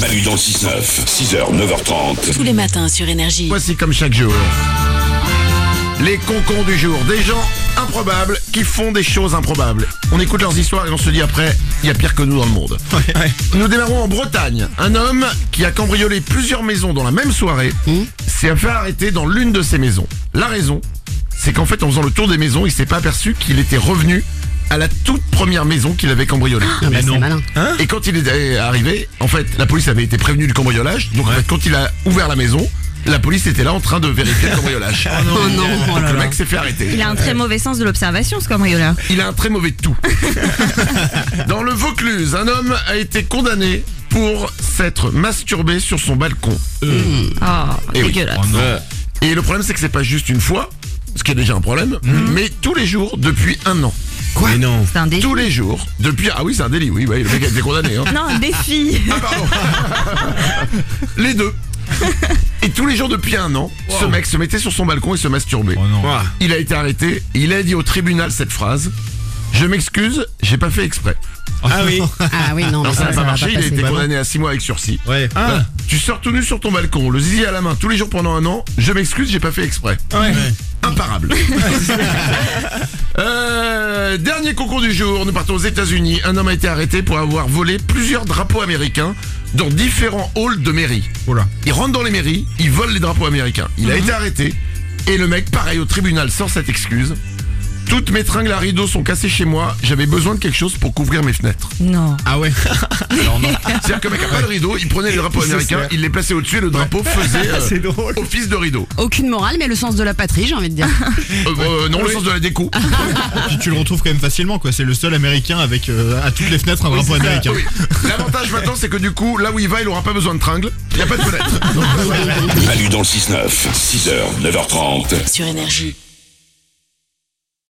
Manu dans le 6-9, 6h, 9h30. Tous les matins sur Énergie. Voici comme chaque jour les concons du jour, des gens improbables qui font des choses improbables. On écoute leurs histoires et on se dit après, il y a pire que nous dans le monde. Nous démarrons en Bretagne. Un homme qui a cambriolé plusieurs maisons dans la même soirée s'est fait arrêter dans l'une de ces maisons. La raison, c'est qu'en fait en faisant le tour des maisons, il s'est pas aperçu qu'il était revenu à la toute première maison qu'il avait cambriolée. Mais non. Malin. Et quand il est arrivé, en fait, la police avait été prévenue du cambriolage. Donc en fait, quand il a ouvert la maison, la police était là en train de vérifier le cambriolage. Oh non, oh Donc là le là. mec s'est fait arrêter. Il a un très mauvais sens de l'observation, ce cambrioleur. Il a un très mauvais tout. Dans le Vaucluse, un homme a été condamné pour s'être masturbé sur son balcon. Oh, Et oui. dégueulasse. Et le problème, c'est que c'est pas juste une fois, ce qui est déjà un problème, mais tous les jours depuis 1 an. Quoi? Mais non. C'est un défi. Tous les jours, depuis... Ah oui, c'est un délit, oui, le mec a été condamné. Hein. Non, un défi. Ah pardon. Les deux. Et tous les jours depuis 1 an, ce mec se mettait sur son balcon et se masturbait. Oh non. Il a été arrêté, il a dit au tribunal cette phrase: je m'excuse, j'ai pas fait exprès. Ah oui. Ah oui, non, mais Alors ça n'a pas va marché, il a passer. été condamné à 6 mois avec sursis. Ouais. Voilà. Tu sors tout nu sur ton balcon, le zizi à la main, tous les jours pendant 1 an, je m'excuse, j'ai pas fait exprès. Imparable. Dernier concours du jour, nous partons aux États-Unis. Un homme a été arrêté pour avoir volé plusieurs drapeaux américains dans différents halls de mairie. Oula. Il rentre dans les mairies, il vole les drapeaux américains. Il a été arrêté et le mec, pareil au tribunal, sort cette excuse: toutes mes tringles à rideaux sont cassées chez moi, j'avais besoin de quelque chose pour couvrir mes fenêtres. Non. Ah ouais. Alors non. C'est-à-dire que le mec a pas de rideau, il prenait les drapeaux américains, il les plaçait au-dessus et le drapeau faisait C'est drôle. office de rideau. Aucune morale, mais le sens de la patrie, j'ai envie de dire. Non, le sens de la déco. Puis tu le retrouves quand même facilement, quoi. C'est le seul américain avec à toutes les fenêtres un drapeau américain. Oui. L'avantage maintenant, c'est que du coup, là où il va, il aura pas besoin de tringles, il n'y a pas de fenêtre. Manu dans le 6-9, 6h, 9h30. Sur Énergie.